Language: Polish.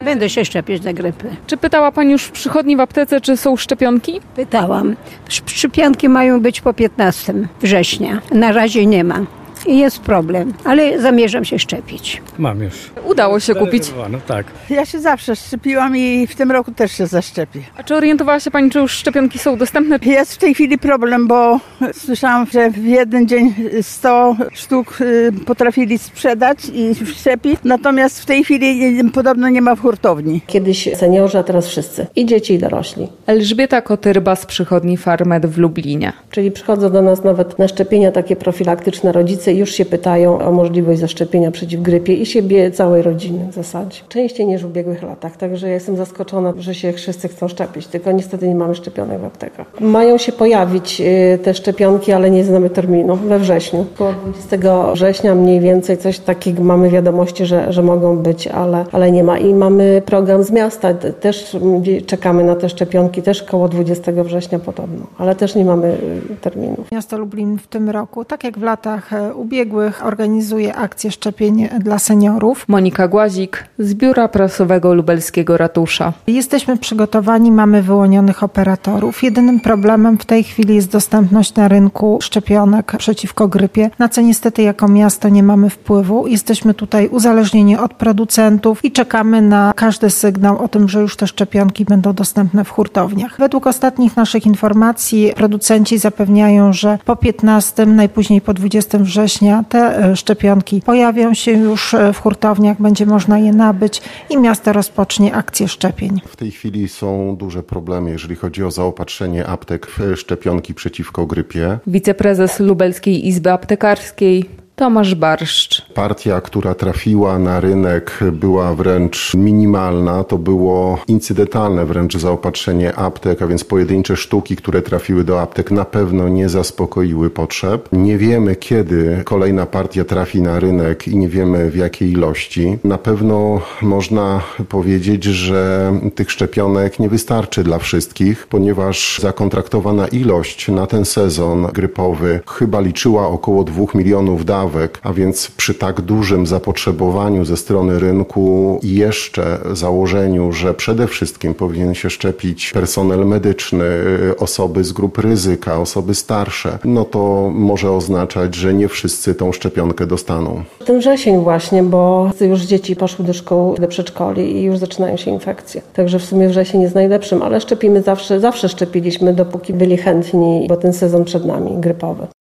Będę się szczepić na grypę. Czy pytała Pani już w przychodni w aptece, czy są szczepionki? Pytałam. Szczepionki mają być po 15 września. Na razie nie ma. I jest problem, ale zamierzam się szczepić. Mam już. Udało się kupić. No tak. Ja się zawsze szczepiłam i w tym roku też się zaszczepię. A czy orientowała się Pani, czy już szczepionki są dostępne? Jest w tej chwili problem, bo słyszałam, że w jeden dzień 100 sztuk potrafili sprzedać i szczepić, natomiast w tej chwili podobno nie ma w hurtowni. Kiedyś seniorzy, a teraz wszyscy. I dzieci, i dorośli. Elżbieta Kotyrba z przychodni Farmed w Lublinie. Czyli przychodzą do nas nawet na szczepienia takie profilaktyczne rodzice i już się pytają o możliwość zaszczepienia przeciw grypie i siebie, całej rodziny w zasadzie. Częściej niż w ubiegłych latach, także ja jestem zaskoczona, że się wszyscy chcą szczepić, tylko niestety nie mamy szczepionek w aptekach. Mają się pojawić te szczepionki, ale nie znamy terminu, we wrześniu. Około 20 września mniej więcej coś takiego mamy wiadomości, że mogą być, ale nie ma. I mamy program z miasta, też czekamy na te szczepionki, też koło 20 września podobno, ale też nie mamy terminów. Miasto Lublin w tym roku, tak jak w latach ubiegłych, organizuje akcję szczepień dla seniorów. Monika Głazik z Biura Prasowego Lubelskiego Ratusza. Jesteśmy przygotowani, mamy wyłonionych operatorów. Jedynym problemem w tej chwili jest dostępność na rynku szczepionek przeciwko grypie, na co niestety jako miasto nie mamy wpływu. Jesteśmy tutaj uzależnieni od producentów i czekamy na każdy sygnał o tym, że już te szczepionki będą dostępne w hurtowniach. Według ostatnich naszych informacji producenci zapewniają, że po 15, najpóźniej po 20 września te szczepionki pojawią się już w hurtowniach, będzie można je nabyć i miasto rozpocznie akcję szczepień. W tej chwili są duże problemy, jeżeli chodzi o zaopatrzenie aptek w szczepionki przeciwko grypie. Wiceprezes Lubelskiej Izby Aptekarskiej Tomasz Barszcz. Partia, która trafiła na rynek, była wręcz minimalna. To było incydentalne wręcz zaopatrzenie aptek, a więc pojedyncze sztuki, które trafiły do aptek, na pewno nie zaspokoiły potrzeb. Nie wiemy, kiedy kolejna partia trafi na rynek i nie wiemy, w jakiej ilości. Na pewno można powiedzieć, że tych szczepionek nie wystarczy dla wszystkich, ponieważ zakontraktowana ilość na ten sezon grypowy chyba liczyła około 2 milionów dawek, a więc przy tak dużym zapotrzebowaniu ze strony rynku i jeszcze założeniu, że przede wszystkim powinien się szczepić personel medyczny, osoby z grup ryzyka, osoby starsze, no to może oznaczać, że nie wszyscy tą szczepionkę dostaną. Ten wrzesień właśnie, bo już dzieci poszły do szkół, do przedszkoli i już zaczynają się infekcje. Także w sumie wrzesień jest najlepszym, ale szczepimy zawsze szczepiliśmy, dopóki byli chętni, bo ten sezon przed nami, grypowy.